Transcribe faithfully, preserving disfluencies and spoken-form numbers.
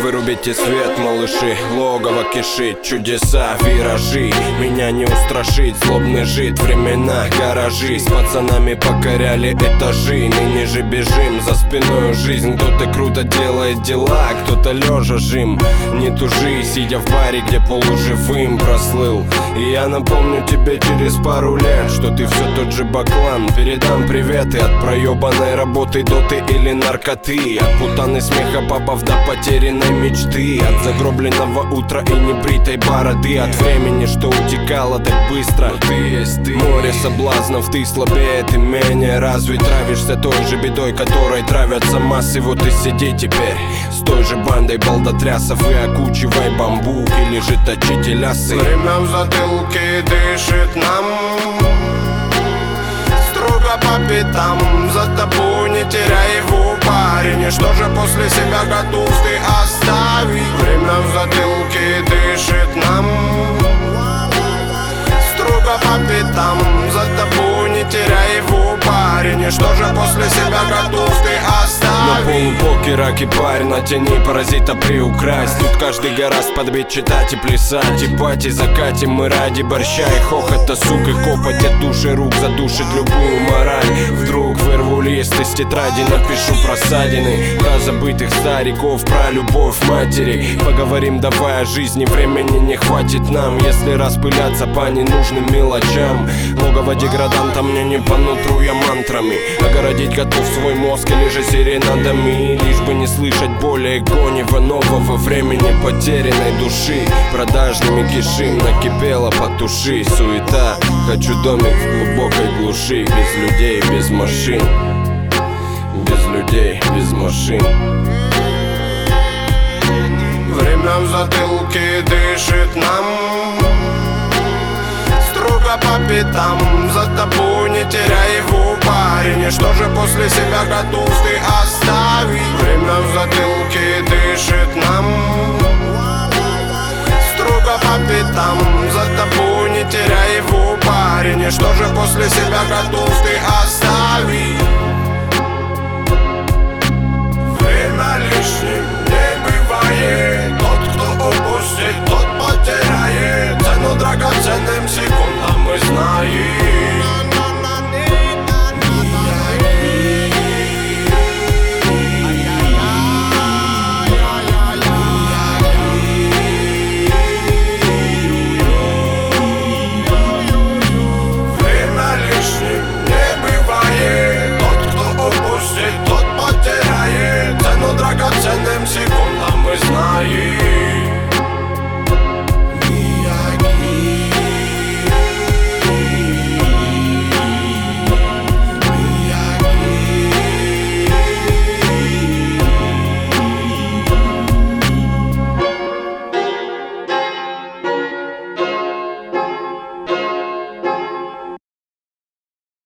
Вырубите свет, малыши, логово кишит. Чудеса, виражи, меня не устрашить. Злобный жид, времена, гаражи. С пацанами покоряли этажи. Ныне же бежим, за спиной жизнь. Кто-то круто делает дела, кто-то лежа жим. Не тужи, сидя в баре, где полуживым прослыл. И я напомню тебе через пару лет, что ты все тот же баклан. Передам приветы от проебанной работы, доты или наркоты. От путаны смеха папов до потерянной мечты. От загробленного утра и небритой бороды. От времени, что утекало так быстро. Но ты есть ты. Море соблазнов, ты слабее, ты менее развит. Травишься той же бедой, которой травятся массы. Вот и сиди теперь с той же бандой балдотрясов и окучивай бамбук или же точите лясы. Время в затылке дышит нам строго по пятам. За тобой не теряй его, парень. И что же после себя готов ты оставить? Время в затылке дышит нам строго по пятам. За тобой не теряй его, парень. И что же после себя готов ты оставить? На полупокера кипарь, на тени паразита приукрасть. Тут каждый гораст подбить, читать и плясать. И пати закатим мы ради борща и хохота, сук и копоть от души рук задушит любую мораль. Вдруг вырву лист из тетради, напишу про ссадины, про забытых стариков, про любовь матери. Поговорим давай о жизни, времени не хватит нам, если распыляться по ненужным мелочам. Логово деграданта мне не по нутру, я мантрами огородить готов свой мозг или же серенадами. Лишь бы не слышать более гонева нового времени потерянной души. Продажными кишим, накипело, потуши суета. Хочу домик в глубокой глуши, без людей, без машин. Без людей, без машин. Время в затылке дышит нам строго по пятам. За тобой не теряй его, парень. И что же после себя готов ты оставить? Время в затылке дышит нам строго по пятам. За тобой не теряй его, парень. И что же после себя готов ты оставить?